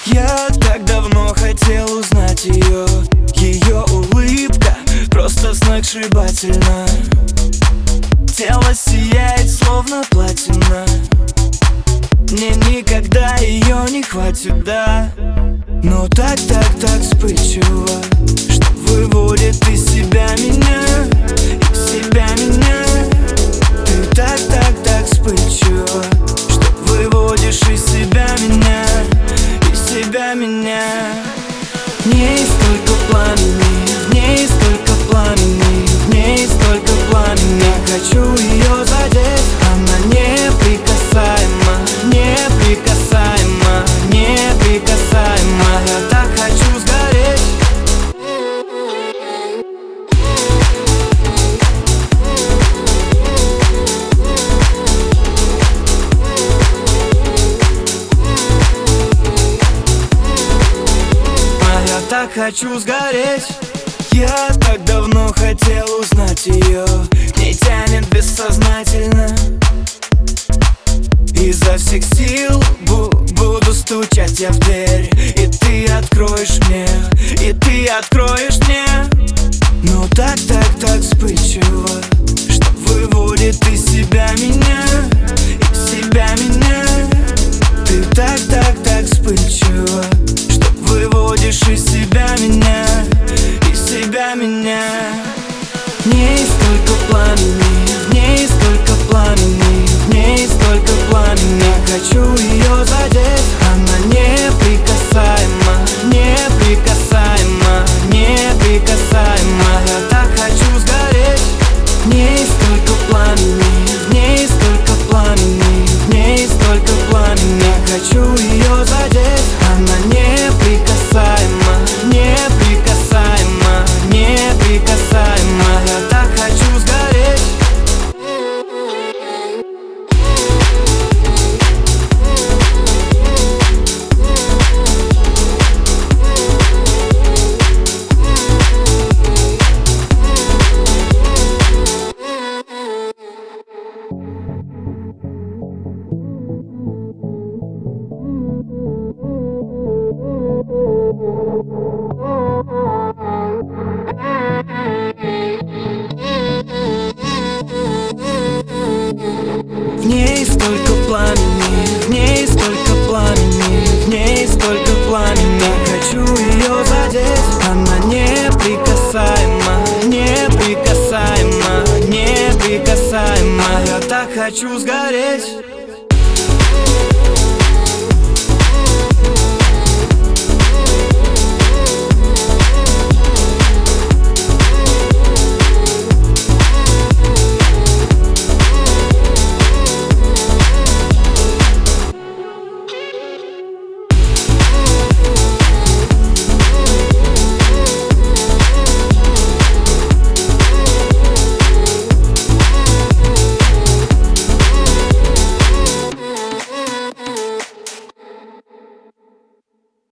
Я так давно хотел узнать ее. Ее улыбка просто сногсшибательна. Тело сияет, словно платина. Мне никогда ее не хватит, да. Но так вспыльчиво, что выводит из себя меня, из себя меня. Ты так вспыльчиво, что выводишь из себя меня, из себя меня. В ней столько пламени, в ней столько пламени, в ней столько пламени. Я хочу ее задеть, она неприкасаема, неприкасаема, неприкасаема. Я так хочу сгореть. Я так хочу сгореть. Я так давно хотел узнать ее. Не тянет бессознательно. Изо всех сил буду стучать я в дверь. И ты откроешь мне, и ты откроешь мне. Но так вспыльчиво, что выводит из себя меня, из себя меня. Ты так вспыльчиво, что выводишь из себя меня, из себя меня. В ней столько пламени, в ней столько пламени, в ней столько пламени. Я хочу ее задеть, она неприкасаема, неприкасаема, неприкасаема. Я так хочу сгореть. В ней столько пламени, в ней столько пламени, в ней столько пламени. Я хочу ее задеть, она неприкасаема, неприкасаема, неприкасаема. Я так хочу сгореть. В ней столько пламени, в ней столько пламени, в ней столько пламени. Я хочу ее задеть, она неприкасаема, неприкасаема, неприкасаема. Я так хочу сгореть.